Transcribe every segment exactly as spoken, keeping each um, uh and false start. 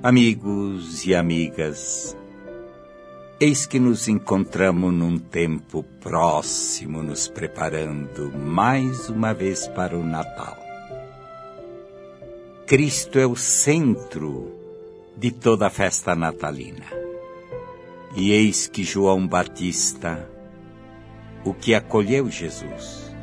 Amigos e amigas, eis que nos encontramos num tempo próximo, nos preparando mais uma vez para o Natal. Cristo é o centro de toda a festa natalina. E eis que João Batista, o que acolheu Jesus,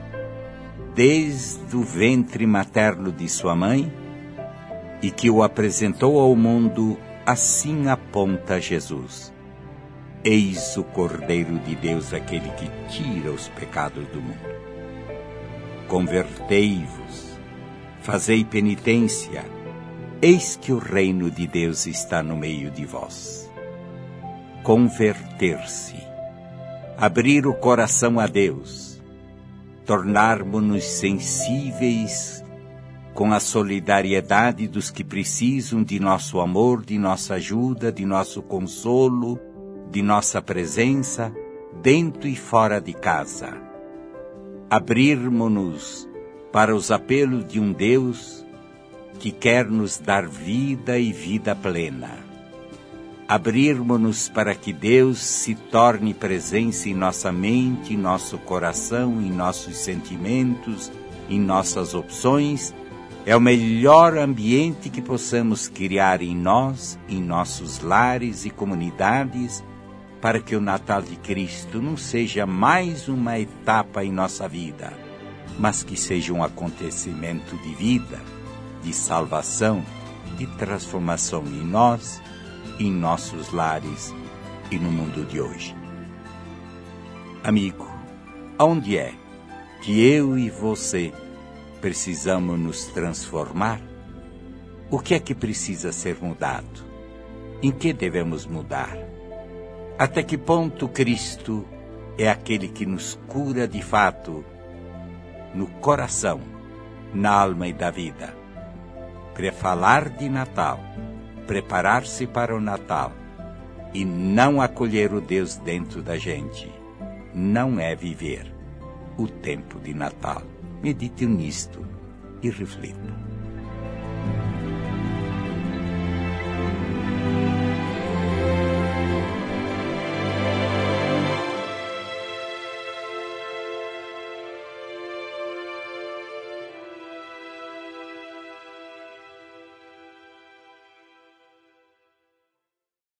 desde o ventre materno de sua mãe, e que o apresentou ao mundo, assim aponta Jesus. Eis o Cordeiro de Deus, aquele que tira os pecados do mundo. Convertei-vos, fazei penitência, eis que o reino de Deus está no meio de vós. Converter-se, abrir o coração a Deus, tornarmos-nos sensíveis com a solidariedade dos que precisam de nosso amor, de nossa ajuda, de nosso consolo, de nossa presença, dentro e fora de casa. Abrirmos-nos para os apelos de um Deus que quer nos dar vida e vida plena. Abrirmos-nos para que Deus se torne presença em nossa mente, em nosso coração, em nossos sentimentos, em nossas opções. É o melhor ambiente que possamos criar em nós, em nossos lares e comunidades, para que o Natal de Cristo não seja mais uma etapa em nossa vida, mas que seja um acontecimento de vida, de salvação, de transformação em nós, em nossos lares e no mundo de hoje. Amigo, aonde é que eu e você precisamos nos transformar? O que é que precisa ser mudado? Em que devemos mudar? Até que ponto Cristo é aquele que nos cura de fato no coração, na alma e da vida? Para falar de Natal, preparar-se para o Natal e não acolher o Deus dentro da gente, não é viver o tempo de Natal. Medite nisto e reflita.